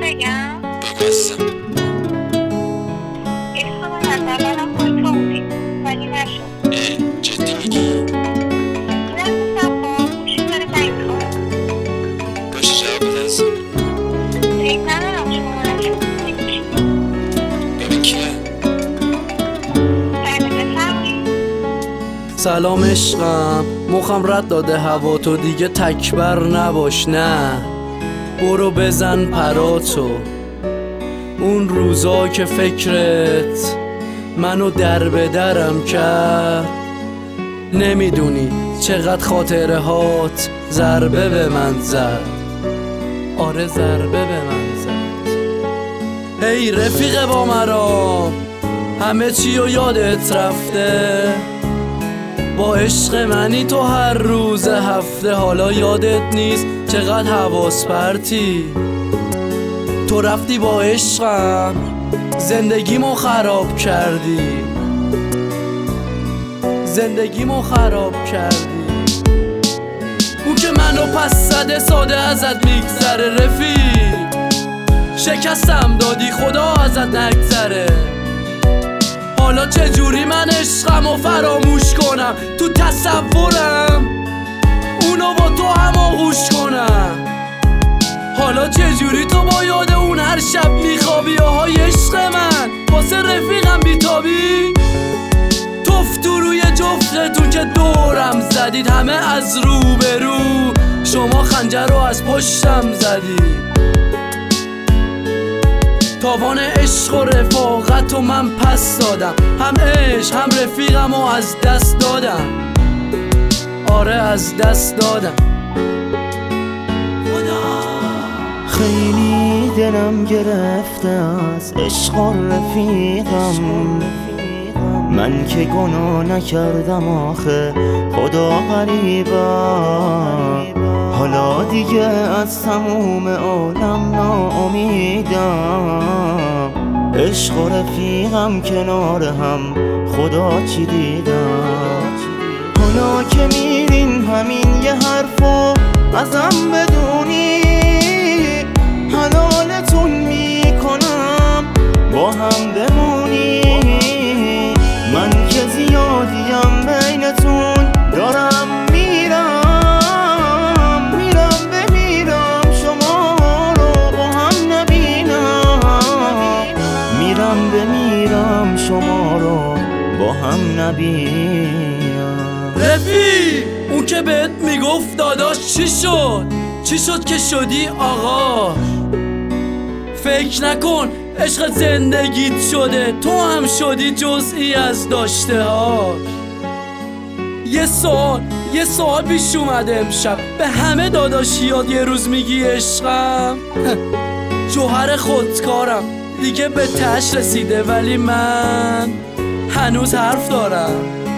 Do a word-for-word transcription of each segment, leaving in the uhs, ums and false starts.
بگم؟ بگو عزیزم. عشق من از اولم با تو بودی ولی نشد. اه جدی میگی؟ نمیستم با گوشی داره زنگ میخوره. باشه جواب بده عزیزم. فکر ندارم شما نشد نمیشی. ببین کیه؟ بله بفرمایید. سلام عشقم، مخم رد داده هوا، تو دیگه تکبر نباش، نه برو بزن پراتو. اون روزا که فکرت منو در به درم کرد، نمیدونی چقدر خاطره هات ضربه به من زد. آره ضربه به من زد. هی رفیق با مرام، همه چی و یادت رفته، با عشق منی تو هر روز هفته. حالا یادت نیست چقدر حواس پرتی، تو رفتی با عشقم زندگیمو خراب کردی، زندگیمو خراب کردی. اون که منو پس زده ساده ازت میگذره، رفیق شکستم دادی خدا ازت نگذره. حالا چجوری من عشقمو فراموش کنم، تو تصورم اونو با تو هم آغوش کنم. حالا چجوری تو با یاد اون هر شب میخوابی؟ آهای عشق من واسه رفیقم بیتابی. توف تو روی جفتتون که دورم زدید، همه از رو به رو، شما خنجر رو از پشتم زدید. تاوان عشق و رفاقت و من پس دادم، هم عشق هم رفیقم و از دست دادم. آره از دست دادم. خیلی دلم گرفته از عشق و رفیقم، من که گناه نکردم آخه خدا غریبم. حالا دیگه از تموم عالم ناامیدم، عشق و رفیقم کنار هم خدا چی دیدم. حالا که میرین همین یه حرفو ازم بدونی، حلالتون میکنم با هم بمونی. من که زیادیم بینتون دارم میرم، میرم بمیرم شما رو با هم نبینم، میرم بمیرم شما رو با هم نبینم. رفیق اون که بهت میگفت داداش چی شد؟ چی شد که شدی آقا؟ فکر نکن عشق زندگیت شده، تو هم شدی جزئی از داشته هاش. یه سوال یه سوال پیش اومده امشب، به همه داداشیات یه روز میگی عشقم؟ جوهر خودکارم دیگه به تش رسیده، ولی من هنوز حرف دارم،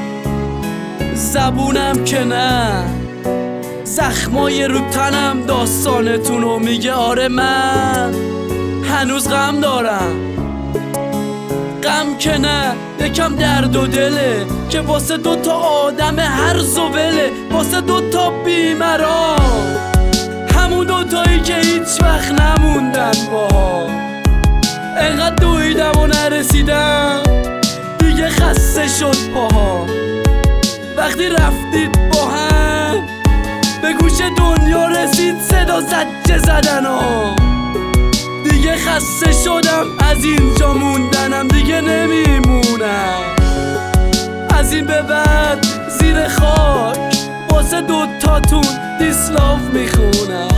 زبونم که نه. زخمای رو تنم داستانتونو میگه. آره من هنوز غم دارم، غم که نه یکم درد و دله که واسه دوتا آدم هر زوله، واسه دوتا بیمران، همون دوتایی که هیچ وقت نموندن باها. انقدر دویدم و نرسیدم دیگه خسته شد پاها. وقتی رفتید با هم به گوش دنیا رسید صدا زجه زدن ها. دیگه خسته شدم از اینجا موندنم، دیگه نمیمونم از این به بعد زیر خاک واسه دوتاتون دیسلاف میخونم.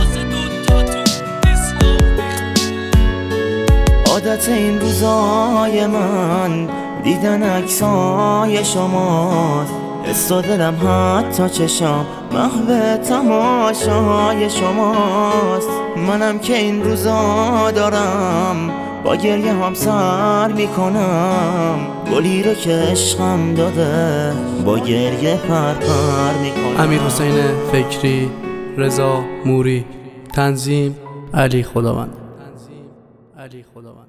عادت این روزای من دیدن عکسای شماست، حس و دلم حتی چشام محو تماشای شماست. منم که این روزا دارم با گریه هم سر میکنم، گلی رو که عشقم داده با گریه پر پر میکنم. امیرحسین فکری، رضا موری، تنظیم علی خداوند. علی خداوند.